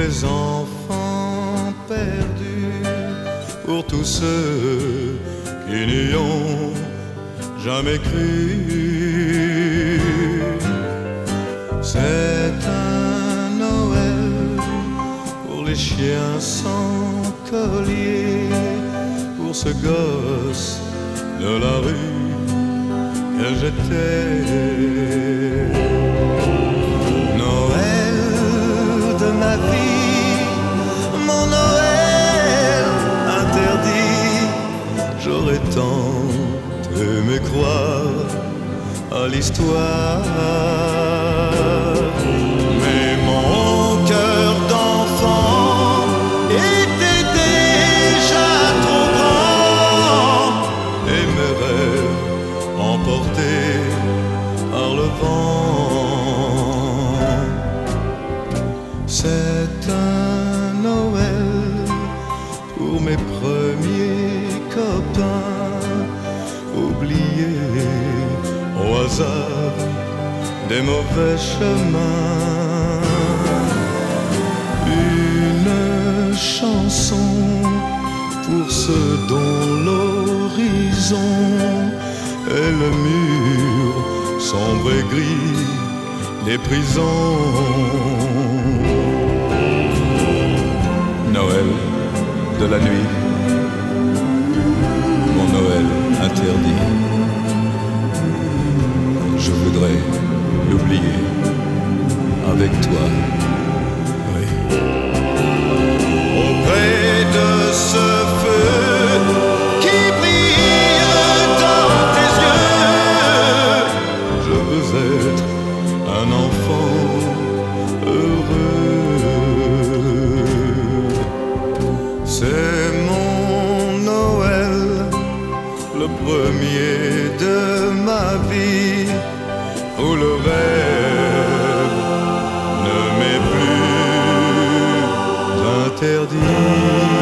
les enfants perdus, pour tous ceux qui n'y ont jamais cru. C'est un Noël pour les chiens sans collier, pour ce gosse de la rue que j'étais. Noël de ma vie, mon Noël interdit, j'aurais tant aimé croire à l'histoire. Mais mon cœur d'enfant était déjà trop grand et mes rêves emportés par le vent. C'est un Noël pour mes premiers copains, oubliés au hasard des mauvais chemins. Une chanson pour ceux dont l'horizon est le mur sombre et gris des prisons. Noël de la nuit, mon Noël interdit. Je voudrais l'oublier avec toi, oui. Auprès de ce feu qui brille dans tes yeux, je veux être un enfant heureux. C'est mon Noël, le premier de ma vie, où le rêve ne m'est plus interdit.